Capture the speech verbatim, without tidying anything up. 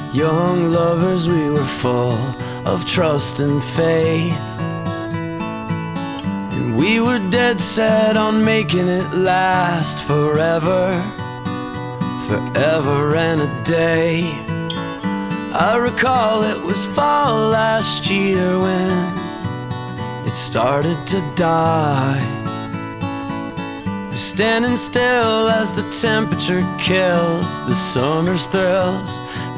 Young lovers, we were full of trust and faith, and we were dead set on making it last forever, forever and a day. I recall it was fall last year when it started to die. We're standing still as the temperature kills the summer's thrills.